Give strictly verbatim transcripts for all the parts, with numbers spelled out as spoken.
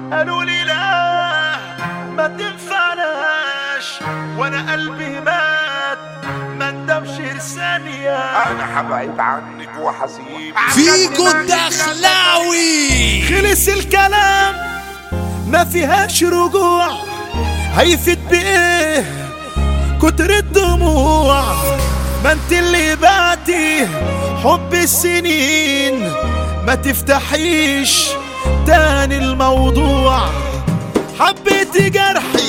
قالوا لي لا ما تنفعناش، وانا قلبي مات ما ندمش ثانية. انا هبعد عنك وحسيب فيكو الدخلاوي. خلص الكلام ما فيهاش رجوع، هيفيد بايه كتر الدموع؟ ما انت اللي بعتي حب السنين، ما تفتحيش تاني الموضوع. حبيت جرحي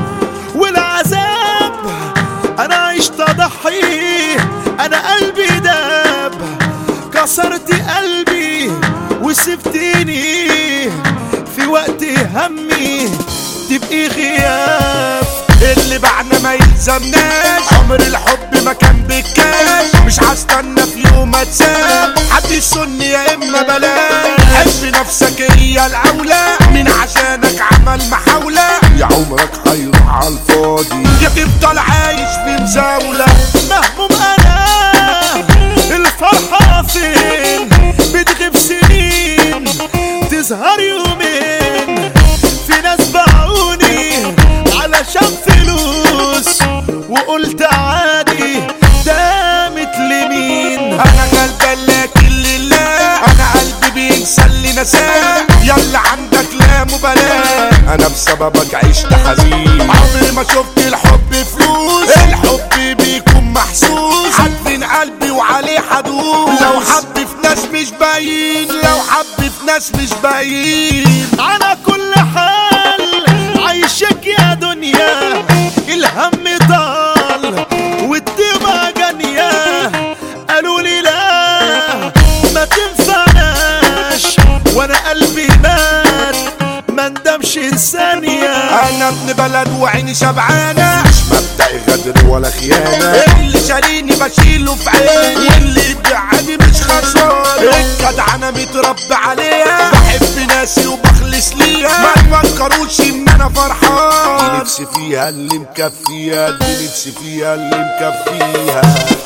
والعذاب، انا عشت اضحي، انا قلبي داب. كسرتي قلبي وسبتيني في وقت همي تبقي غياب. اللي بعنا ما يلزمناش، عمر الحب ما كان بكاش. مش هستنى في يوم اتساب، حد يسن يا اما بلاش. حب نفسك هي الاولى، مين عشانك عمل محاولة؟ يا عمرك هيروح عالفاضي، يا تفضل عايش في مزاولة. مهموم انا الفرحة فين، بتغيب سنين تظهر يومين. في ناس باعوني علشان فلوس، وقلت عادي دامت لمين. انا قلبي لكن لله، انا قلبي بينسى اللي نساه. يلا عندك لا مبالاة، انا بسببك عشت حزين. عمري ما شفت الحب فلوس، الحب بيكون محسوس. حد قلبي وعليه حدود، لو حب في ناس مش باين، لو حب في ناس مش باين. على كل حال عايشك يا دنيا، الهم طال والدمى جانية. قالوا لي لا ما تنفعناش، وانا قلبي مات ما ندمش ثانية. انا ابن بلد وعيني شبعانة، مش مبدأ غدر ولا خيانة. اللي شاريني بشيله في عيني، واللي يبيعني مش خسارة. الجدع انا متربي عليها، بحب ناسي وبخلص ليها. ما تفكروش ان انا فرحان، نفسي فيها اللي مكفيها، دي نفسي فيها اللي مكفيها.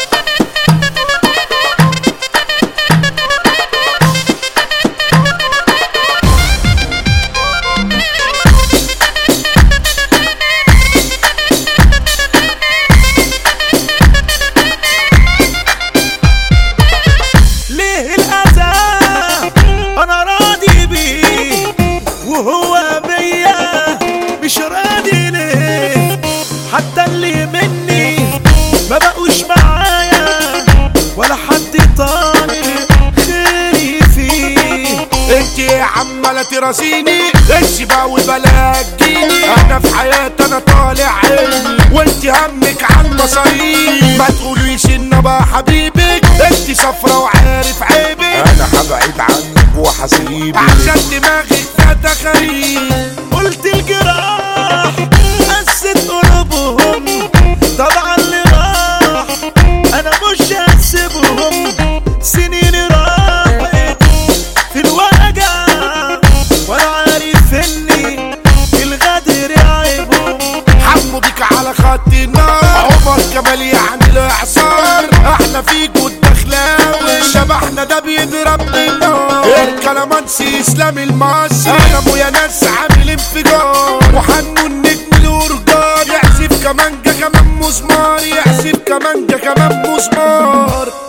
وهو بيا مش راضي ليه؟ حتى اللي مني ما بقوش معايا، ولا حد طالب خيري فيه. انت عمالة تراسيني، انت باوي بلا تجيني. انا في حياتي انا طالع عيني، وانت همك عن مصاريف. ما تقوليش ان بقى حبيبك، انت صفرة وعارف عيبك. انا هبعد عنك وحسيبك، عشان دماغك فاتة غريب. قلت الجراح قست قلوبهم، طبعا اللي راح انا مش هسيبهم. سنين راحت في الوجع، وانا عارف اني الغدر عيبهم. حمو بيك على خط النار، عمر كمال يعني الاعصار. احنا فيكو الدخلاوي، شبحنا ده بيضرب بالنار. الكلامانسي اسلام المصري، انا ابو يا ناس عامل انفجار. وحنو النجم الورجان، يعزف كمانجا كمان مسمار، يعزف كمانجا كمان مسمار.